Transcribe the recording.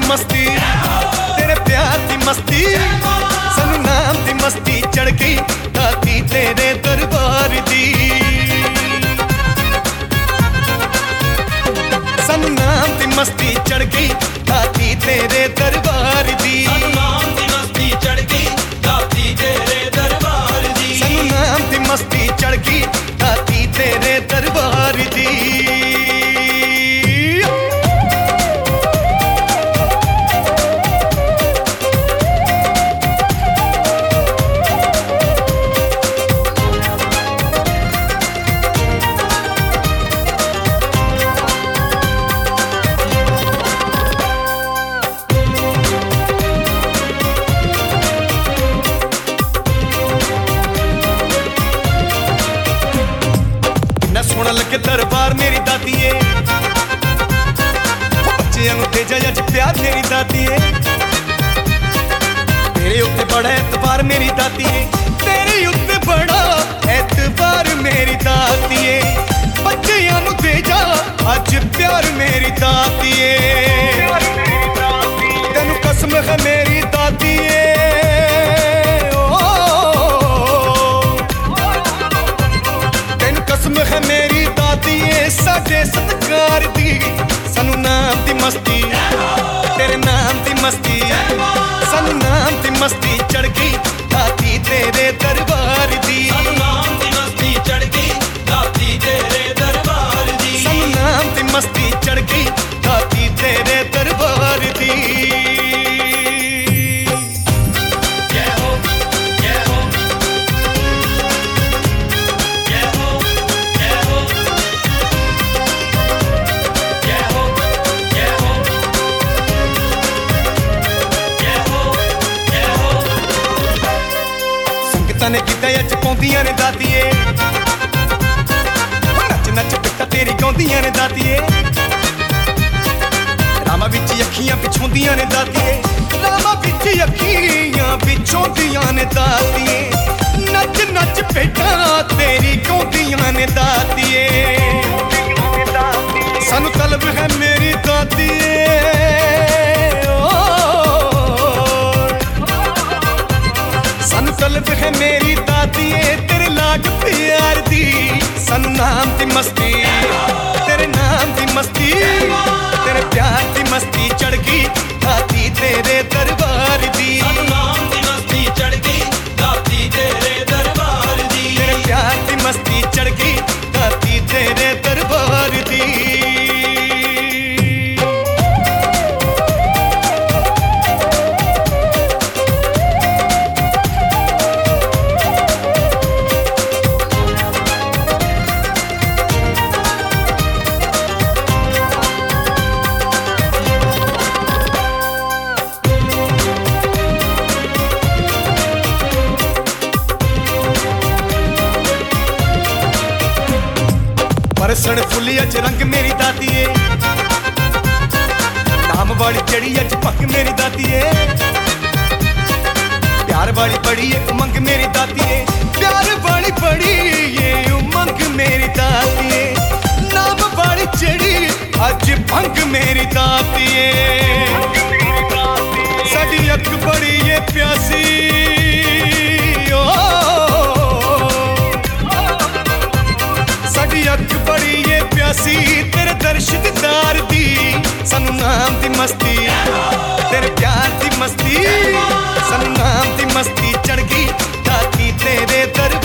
मस्ती तेरे प्यार दी मस्ती सानू नाम दी मस्ती चढ़ गई दाती तेरे दरबार दी सानू नाम दी मस्ती चढ़ गई दाती तेरे दरबार दी सानू नाम दी मस्ती चढ़ गई दाती तेरे दरबार दी सानू नाम दी मस्ती चढ़ गई दाती तेरे दरबार दी सोना लगे दरबार मेरी दाती है बच्चियां नूं भेजा अज प्यार मेरी दाती है तेरे उत्ते बड़ा एतबार मेरी दाती है तेरे उत्ते बड़ा एतबार मेरी दाती है बच्चियां नूं भेजा अज प्यार मेरी दाती है तेनू कसम है मेरी दाती है कसम है मेरी दाती साडे सत्कार दी सानू नाम दी मस्ती तेरे नाम दी मस्ती सानू नाम दी मस्ती चढ़ गई दाती तेरे दरबार दी सानू नाम दी मस्ती चढ़ गई दाती तेरे दरबार दी सानू नाम दी मस्ती चढ़ गई दाती तेरे दरबार दी ने गीता अच पाउंदियां ने दातीए नच नच पिट्टा तेरी गाउंदियां ने दातीए रामा विच अखियां बिछोंदियां ने दातीए रामा विच अखियां बिछोंदियां ने दातीए नच नच पिट्टा तेरी गाउंदियां ने दातीए सानू तलब है मेरी दातीए सानू तलब है मेरी दाती तेरे लाड प्यार दी सानू नाम दी मस्ती तेरे नाम दी मस्ती तेरे प्यार दी मस्ती चढ़ गई दाती तेरे दरबार दी सानू नाम दी मस्ती चढ़ गई दाती तेरे दरबार दी तेरे प्यार दी मस्ती चढ़ गई दाती तेरे दरबार दी बरसण फुली अच रंग मेरी दाती है नाम वाली चढ़ी अच पग मेरी दाती है प्यार वाली बड़ी है उमंग मेरी दाती है प्यार वाली बड़ी ये उमंग मेरी दाती है नाम वाली चढ़ी अच भंग मेरी दाती है साडी अख बड़ी ये प्यासी साडी अख बड़ी ये प्यासी तेरे दर्शनदार दी सानू नाम दी मस्ती तेरे प्यार दी मस्ती सानू नाम दी मस्ती चढ़ गई दाती तेरे दरबार